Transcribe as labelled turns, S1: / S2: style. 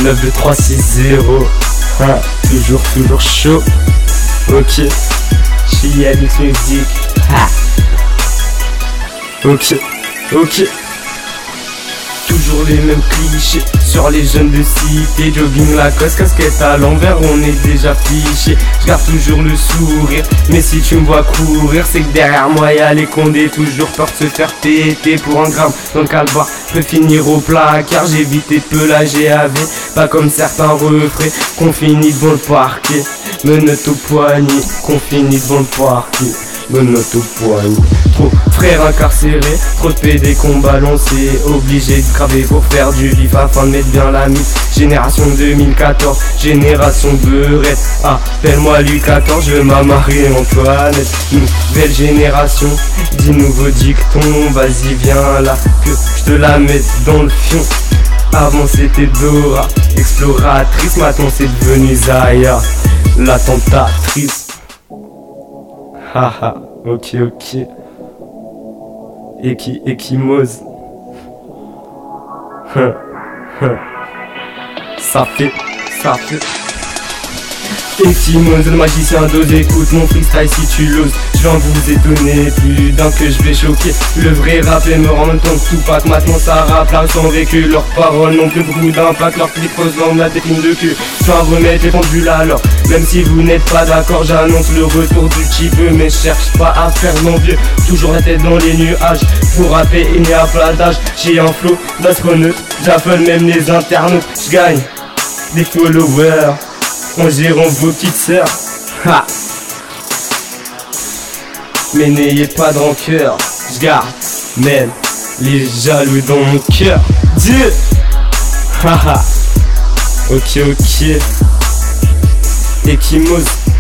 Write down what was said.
S1: 92360. Toujours chaud. Ok. Chez Alix Music. Ok. Toujours les mêmes clichés sur les jeunes de cité. Jogging Lacoste, casquette à l'envers, on est déjà fiché. Je garde toujours le sourire, mais si tu me vois courir, c'est que derrière moi y'a les condés. Toujours peur de se faire péter pour un gramme dans le calbar. Peut finir au placard, j'ai évité peu la GAV. Pas comme certains refraits qu'on finit devant le parquet. Menottes au poignet, qu'on finit devant le parquet. Menottes au poignet. Trop frères incarcérés, trop de PD qu'on balançait. Obligé de graver pour faire du vif afin de mettre bien la mise. Génération 2014, génération beurette. Appelle-moi Louis XIV, je veux m'amarrer Antoinette. Nouvelle génération, 10 nouveaux dictons. Vas-y viens là, que je te la mette dans le fion. Avant c'était Dora, exploratrice. Maintenant c'est devenu Zaya, la tentatrice. Haha, ok. Ekimose. Ça fait. Ekimose, le magicien d'ose, écoute mon freestyle si tu l'oses. Je viens vous étonner, plus d'un que je vais choquer. Le vrai rap et me rend en même temps que Tupac. Maintenant ça rappe, là sans vécu. Leurs paroles n'ont plus beaucoup d'impact. Leur clip pose dans la déprime de cul. Je viens remettre les pendules à l'heure. Même si vous n'êtes pas d'accord, j'annonce le retour du petit peu. Mais cherche pas à faire l'envieux. Toujours la tête dans les nuages. Pour rapper il n'y a pas d'âge. J'ai un flow d'astronaute. J'appelle même les internautes. Je gagne des followers en gérant vos petites sœurs. Mais n'ayez pas de rancœur, je garde même les jaloux dans mon cœur. Dieu. Ok. Ekimose.